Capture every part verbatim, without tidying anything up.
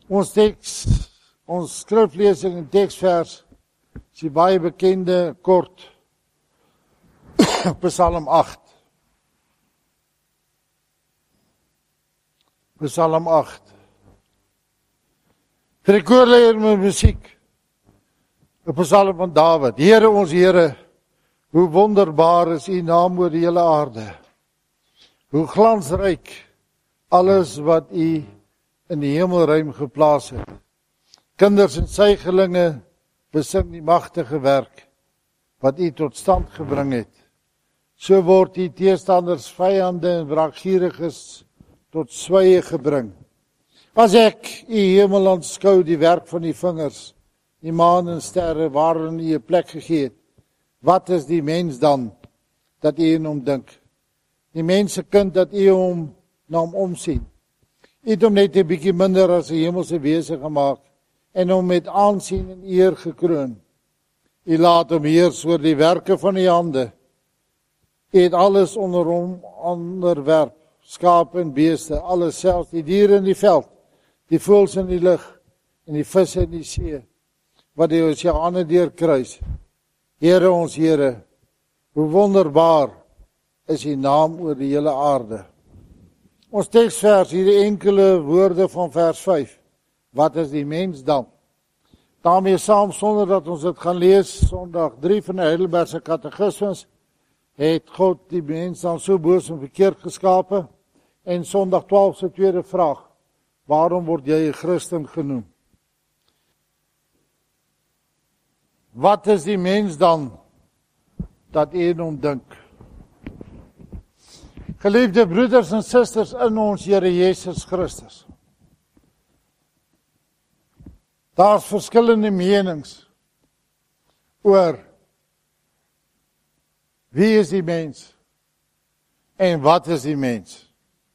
Ons teks, ons skriflesing en teksvers is die baie bekende kort Psalm agt. Psalm agt. Vir die koorleier met musiek, 'n Psalm van Dawid. Here ons Here, hoe wonderbaar is U naam oor die hele aarde. Hoe glansryk alles wat U in die hemelruim geplaas het. Kinders en suigelinge besing die magtige werk wat U tot stand gebring het. So word U teestanders, vyande en wraakgieriges tot swye gebring. As ek U hemel aanskou, die werk van U vingers, die maan en sterre waarin U 'n plek gegee het, wat is die mens dan dat U in hom dink? Die mensekind dat U hom na hom omsien. U het hom net 'n bietjie minder as 'n hemelse wese gemaak en hom met aansien en eer gekroon. U laat hom heers oor die werke van U hande. U het alles onder hom onderwerp, skape en beeste, alles, selfs die diere in die veld, die voëls in die lug en die visse in die see, wat die oseane deurkruis. Here ons Here, hoe wonderbaar is U naam oor die hele aarde. Ons teksvers, hierdie enkele woorde van vers vyf. Wat is die mens dan? Daarmee saam, sonder dat ons dit gaan lees, Sondag drie van die Heidelbergse Katekismus, het God die mens dan so boos en verkeerd geskape, en Sondag twaalf se tweede vraag, waarom word jy 'n Christen genoem? Wat is die mens dan, dat U in hom dink? Geliefde broeders en susters in ons Here Jesus Christus. Daar's verskillende menings oor wie is die mens en wat is die mens.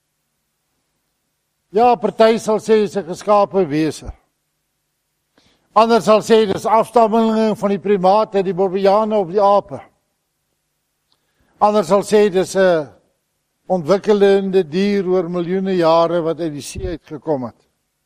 Ja, party sal sê hy is 'n geskape wese. Ander sal sê dis afstammelinge van die primate, die bobiane of die ape. Ander sal sê dis 'n ontwikkelende dier oor miljoene jare wat uit die see uitgekom het.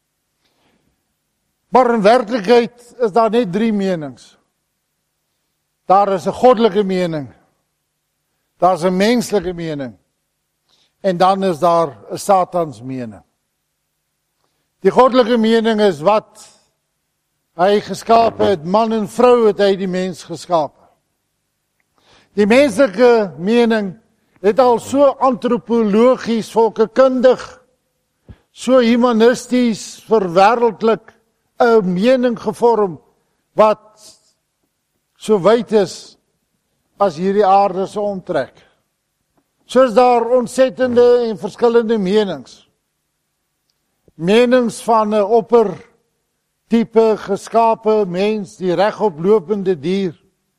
Maar in werklikheid is daar net drie menings. Daar is 'n goddelike mening, daar is 'n menslike mening en dan is daar 'n Satans mening. Die goddelike mening is wat hy geskaap het, man en vrou het hy die mens geskaap. Die menslike mening het al so antropologies, volkekundig, so humanisties, verwêreldlik 'n mening gevorm wat so wyd is as hierdie aarde se omtrek. So is daar ontsettende en verskillende menings. Menings van 'n opper tipe geskape mens, die regoplopende dier.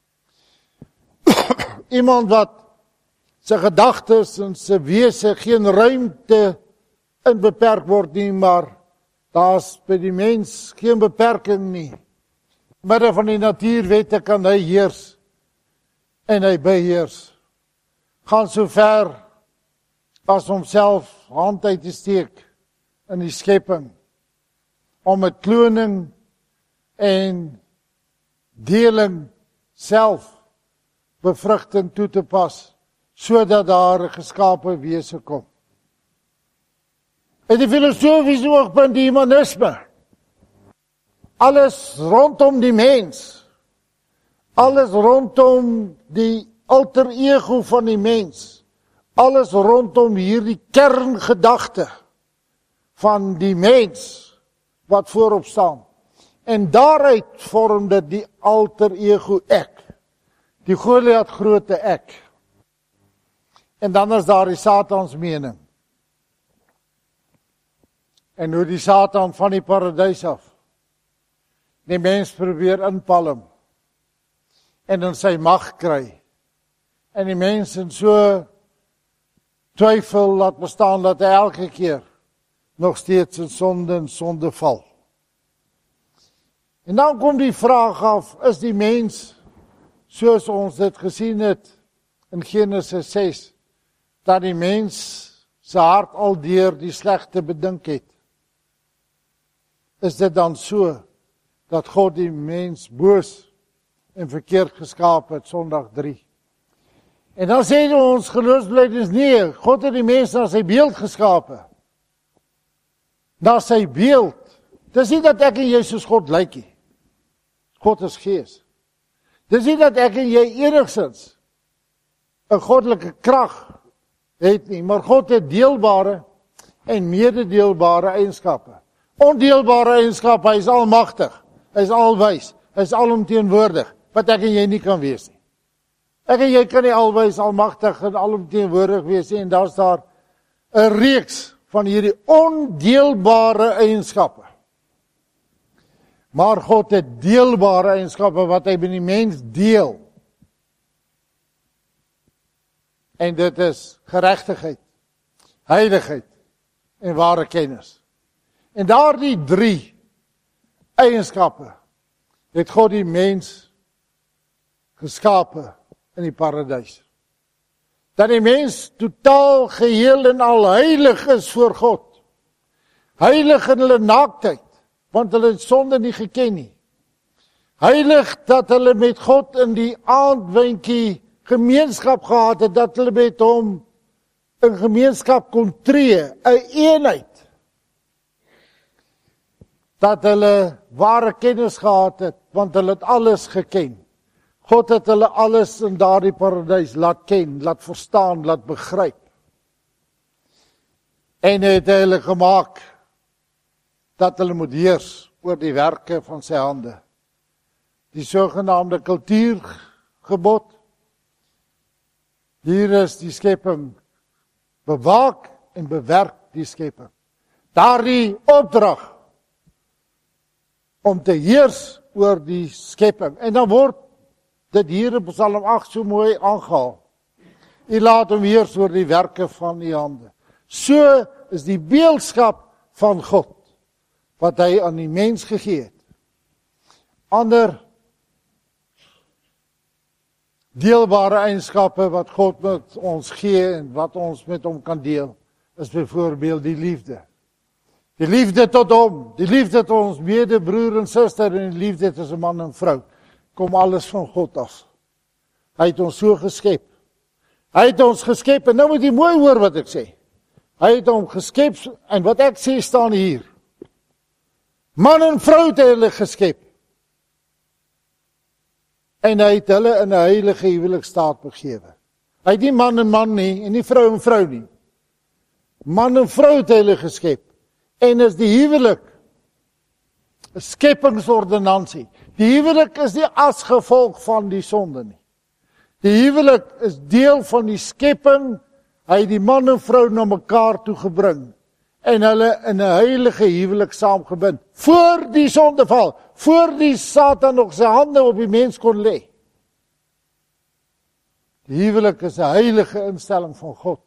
Iemand wat sy gedagtes en sy wese geen ruimte in beperk word nie, maar daar's by die mens geen beperking nie. Midde van die natuurwette kan hy heers en hy beheers. Gaan so ver as homself hand uit te steek in die skepping, om met kloning en deling self bevrugting toe te pas, sodat daar 'n geskape wese kom. En die filosofiese oogpunt, die humanisme, alles rondom die mens, alles rondom die alter ego van die mens, alles rondom hierdie kerngedagte van die mens wat voorop staan. En daaruit vorm dit die alter ego ek, die Goliat groote ek. En dan is daar die Satans mening. En hoe die Satan van die paradys af die mens probeer inpalm en in sy mag kry. En die mens in so twyfel laat bestaan dat hy elke keer nog steeds in sonde en sonde val. En dan kom die vraag af, is die mens, soos ons dit gesien het in Genesis ses, dat die mens sy hart al deur die slegte bedink het. is dit dan so, dat God die mens boos en verkeerd geskaap het, Sondag drie. En dan sê ons geloofsbelijdenis, nee, God het die mens na sy beeld geskape. Na sy beeld. Dis nie dat ek en jy soos God lyk nie. God is gees. Dis nie dat ek en jy enigstens 'n goddelike krag het nie, maar God het deelbare en mededeelbare eienskappe. Ondeelbare eienskappe, hy is almagtig, hy is alwys, hy is alomteenwoordig, wat ek en jy nie kan wees nie. Ek en jy kan nie alwys, almagtig en alomteenwoordig wees nie, en daar is daar 'n reeks van hierdie ondeelbare eienskappe. Maar God het deelbare eienskappe wat hy met die mens deel. En dit is geregtigheid, heiligheid en ware kennis. En daardie drie eienskappe het God die mens geskape in die paradys. Dat die mens totaal, geheel en al heilig is voor God. Heilig in hulle naaktheid, want hulle het sonde nie geken nie. Heilig dat hulle met God in die aandwynkie gemeenskap gehad het, dat hulle met hom in gemeenskap kon tree, 'n eenheid. Dat hulle ware kennis gehad het, want hulle het alles geken. God het hulle alles in daardie paradys laat ken, laat verstaan, laat begryp. En het hulle gemaak dat hulle moet heers oor die werke van sy hande. Die sogenaamde kultuurgebod. Hier is die skepping, bewaak en bewerk die skepping. Daardie opdrag om te heers oor die skepping. En dan word dit hier in Psalm agt so mooi aangehaal. U laat hom heers oor die werke van die hande. So is die beeldskap van God, wat hy aan die mens gegee het. Ander deelbare eienskappe wat God met ons gee en wat ons met hom kan deel, is byvoorbeeld die liefde. Die liefde tot hom, die liefde tot ons medebroer en suster en die liefde tussen man en vrou, kom alles van God af. Hy het ons so geskep. Hy het ons geskep, en nou moet jy mooi hoor wat ek sê. Hy het hom geskep, en wat ek sê staan hier. Man en vrou het hulle geskep. En hy het hulle in 'n heilige huwelikstaat begewe. Hy het nie man en man nie, en nie vrou en vrou nie. Man en vrou het hulle geskep. En is die huwelik 'n skepingsordonnansie. Die huwelik is nie as gevolg van die sonde nie. Die huwelik is deel van die skepping. Hy het die man en vrou na mekaar toe gebring en hulle in 'n heilige huwelik saamgebind. Voor die sondeval, voor die Satan nog sy hande op die mens kon lê. Die huwelik is 'n heilige instelling van God.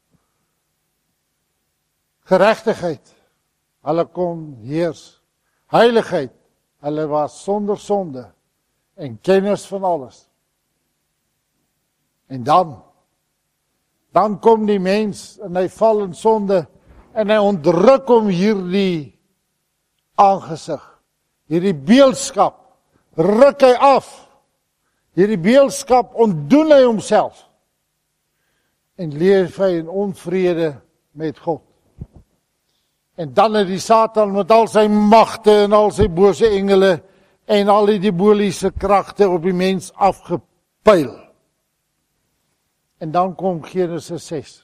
Geregtigheid, hulle kon heers. Heiligheid, hulle was sonder sonde en kennis van alles. En dan, dan kom die mens en hy val in sonde en hy ontdruk hom hierdie aangesig, hierdie beeldskap, ruk hy af, hierdie beeldskap ontdoen hy homself en leef hy in onvrede met God. En dan het die Satan met al sy magte en al sy bose engele en al die diaboliese kragte op die mens afgepyl. En dan kom Genesis ses.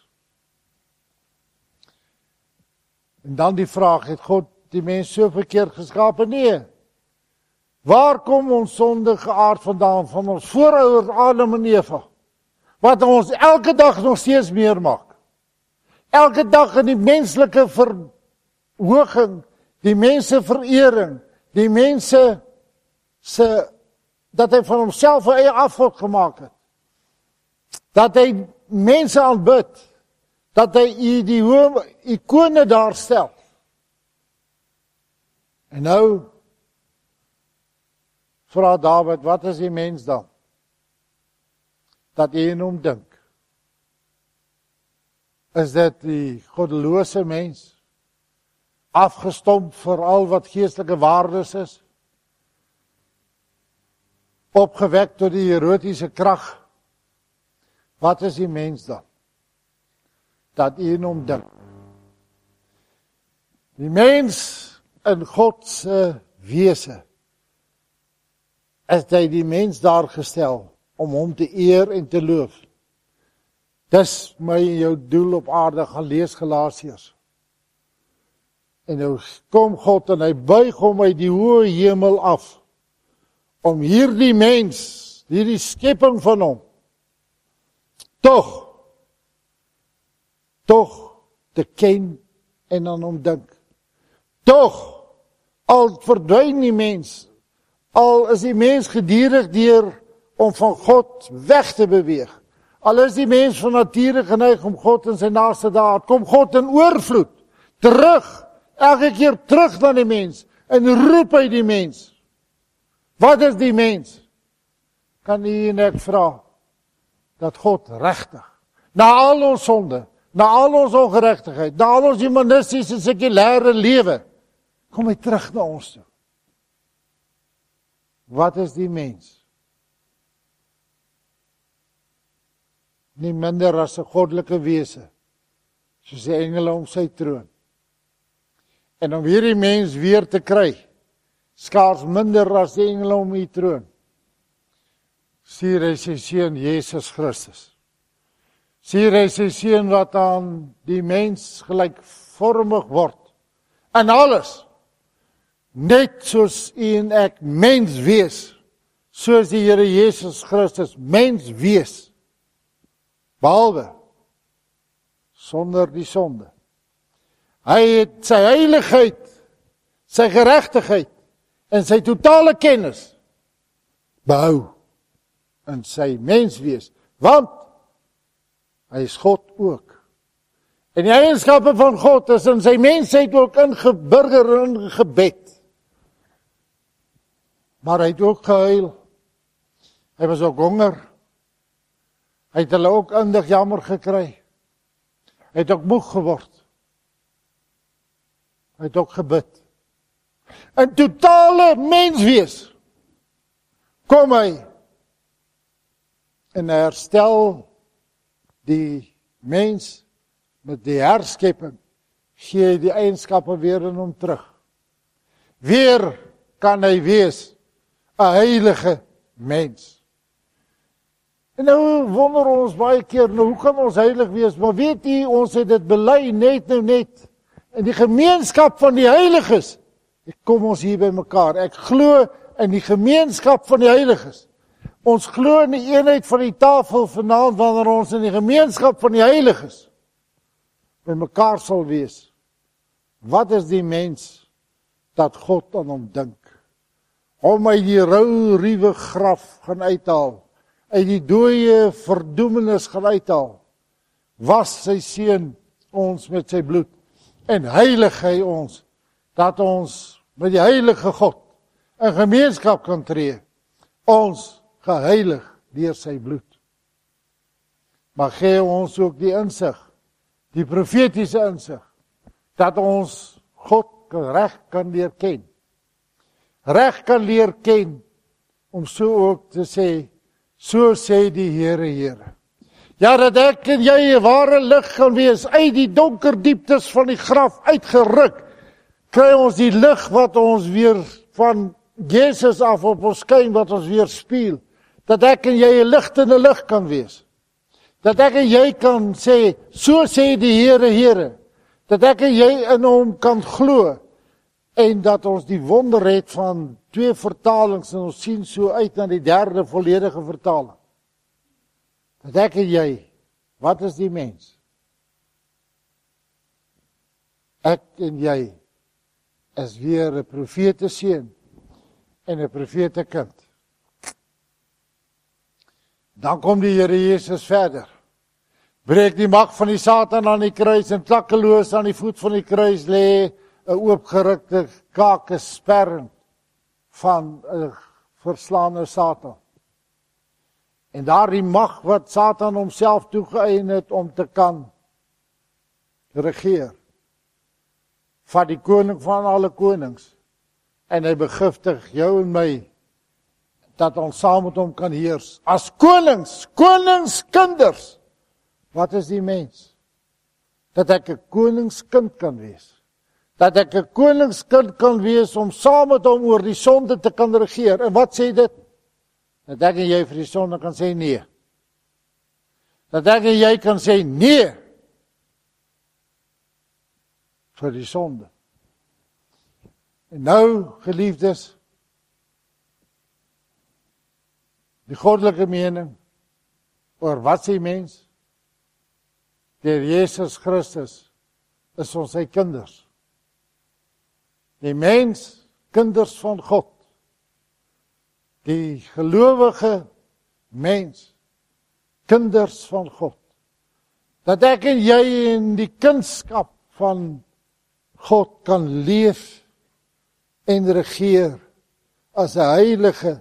En dan die vraag, het God die mens so verkeerd geskape? Nee. Waar kom ons sondige aard vandaan? Van ons voorouers Adam en Eva. Wat ons elke dag nog steeds meer maak. Elke dag in die menslike verhooging, die mense verering, die mense se, dat hy van homself 'n eie afgod gemaak het. Dat hy mense aanbid, dat hy die hoë ikone daar stel. En nou vra Dawid, wat is die mens dan? Dat jy in hom dink. Is dit die goddelose mens? afgestomp vir al wat geestelike waardes is, opgewek tot die erotiese krag. Wat is die mens dan? Dat u in hom dink. Die mens in God se wese is hy die mens daar gestel om hom te eer en te loof. Dis my en jou doel op aarde, gaan lees Galasiërs. En nou kom God en hy buig hom uit die hoë hemel af, om hierdie mens, hierdie skepping van hom, tog, tog te ken en aan hom dink. Tog, al verdwyn die mens, al is die mens gedurig deur om van God weg te beweeg, al is die mens van nature geneig om God in sy naaste daad, kom God in oorvloed, terug, elke keer terug na die mens, en roep hy die mens. Wat is die mens? Kan u en ek vra, dat God regtig, na al ons sonde, na al ons ongeregtigheid, na al ons humanistiese sekulêre lewe, kom hy terug na ons toe. Wat is die mens? Nie minder as 'n goddelike wese, soos die engele om sy troon. En om hierdie mens weer te kry, skaars minder as die engele om die troon, stuur hy sy seun Jesus Christus. Stuur hy sy seun wat aan die mens gelykvormig word. En alles, net soos u en ek mens wees, soos die Here Jesus Christus mens wees, behalwe sonder die sonde. Hy het sy heiligheid, sy geregtigheid en sy totale kennis behou in sy menswees, want hy is God ook. En die eienskappe van God is in sy mensheid ook ingeburger en ingebed. Maar hy het ook gehuil. Hy was ook honger. Hy het hulle ook indig jammer gekry. Hy het ook moeg geword. Hy het ook gebid. In totale menswees kom hy en herstel die mens met die herskepping, gee hy die eienskappe weer in hom terug. Weer kan hy wees 'n heilige mens. En nou wonder ons baie keer, nou hoe kan ons heilig wees? Maar weet u, ons het dit bely net nou net. In die gemeenskap van die heiliges, kom ons hier by mekaar. Ek glo in die gemeenskap van die heiliges. Ons glo in die eenheid van die tafel vanaand, wanneer ons in die gemeenskap van die heiliges by mekaar sal wees. Wat is die mens dat God aan hom dink? Om uit die rou, ruwe graf gaan uithaal, uit die dooie verdoemenis gaan uithaal, was sy seun ons met sy bloed, en heilig hy ons, dat ons met die heilige God in gemeenskap kan tree, ons geheilig deur sy bloed. Maar gee ons ook die insig, die profetiese insig, dat ons God reg kan leer ken. Reg kan leer ken, om so ook te sê, so sê die Here, Here. Ja, dat ek en jy 'n ware lig kan wees, uit die donker dieptes van die graf uitgeruk, kry ons die lig wat ons weer van Jesus af op ons skyn, wat ons weer spieël. Dat ek en jy 'n lig in 'n lig kan wees. Dat ek en jy kan sê, so sê die Here, Here. Dat ek en jy in hom kan glo. En dat ons die wonder het van twee vertalings en ons sien so uit na die derde volledige vertaling. Dat ek en jy, wat is die mens? Ek en jy is weer 'n profete seun en 'n profete kind. Dan kom die Here Jesus verder. Breek die mag van die Satan aan die kruis en klakkeloos aan die voet van die kruis lê 'n oopgerukte kake sperring van 'n verslaande Satan. En daardie mag wat Satan homself toegeëien het om te kan regeer, vat die koning van alle konings en hy begiftig jou en my dat ons saam met hom kan heers. As konings, koningskinders. Wat is die mens? Dat ek 'n koningskind kan wees. Dat ek 'n koningskind kan wees om saam met hom oor die sonde te kan regeer. En wat sê dit? Dat ek en jy vir die sonde kan sê nee. Dat ek en jy kan sê nee vir die sonde. En nou, geliefdes, die goddelike mening oor wat sê mens? Deur Jesus Christus is ons sy kinders. Die mens, kinders van God. Die gelowige mens, kinders van God. Dat ek en jy in die kindskap van God kan leef en regeer as 'n heilige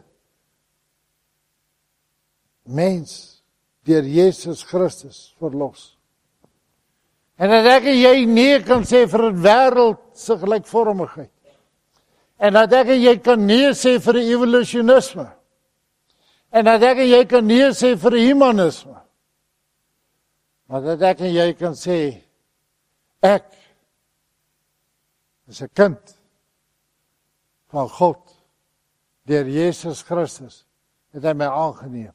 mens deur Jesus Christus verlos. En dat ek en jy nee kan sê vir 'n wêreld se gelykvormigheid. En dat ek en jy kan nee sê vir 'n evolusionisme. En dat ek en jy kan nee sê vir 'n humanisme. Maar dat ek en jy kan sê, ek is 'n kind van God, deur Jesus Christus, het hy my aangeneem.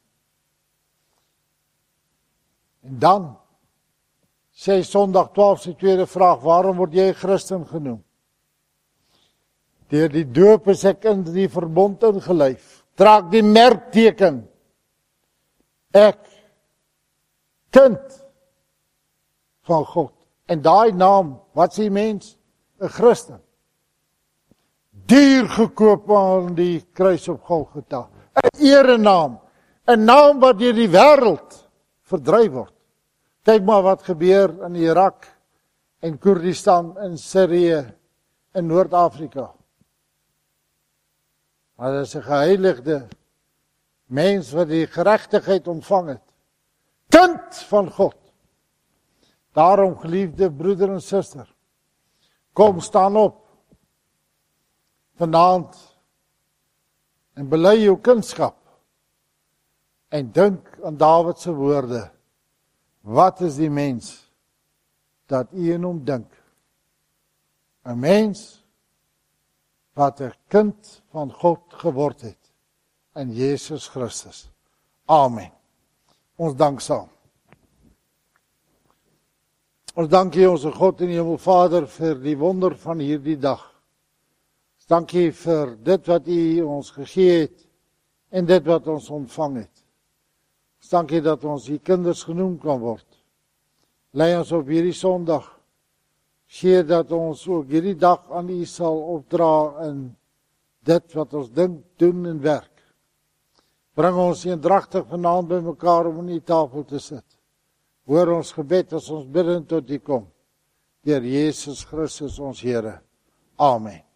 En dan, sê Sondag twaalf se tweede vraag, waarom word jy Christen genoem? Deur die doop is ek in die verbond ingelyf, draak die merkteken, ek, kind van God. En daai naam, wat sê mens? 'n Christen. Duur gekoop aan die kruis op Golgotha. 'n Erenaam, 'n naam wat deur die wêreld verdryf word. Kyk maar wat gebeur in Irak en Koerdistan en Sirië en Noord-Afrika. Maar dit is 'n geheiligde mens wat die geregtigheid ontvang het. Kind van God. Daarom, geliefde broeder en suster, kom staan op vanaand en bely jou kindskap en dink aan Dawid se woorde. Wat is die mens dat u in hom dink? 'n Mens wat 'n kind van God geword het in Jesus Christus. Amen. Ons dank saam. Ons dank U, onze God en Hemel Vader, vir die wonder van hierdie dag. Ons dank U vir dit wat U ons gegee het en dit wat ons ontvang het. Ons dank U dat ons U kinders genoem kan word. Lei ons op hierdie Sondag. Gee dat ons ook hierdie dag aan U sal opdra in dit wat ons dink, doen en werk. Bring ons eendragtig vanaand by mekaar om aan die tafel te sit. Hoor ons gebed as ons bidden tot U kom. Deur Jesus Christus ons Here. Amen.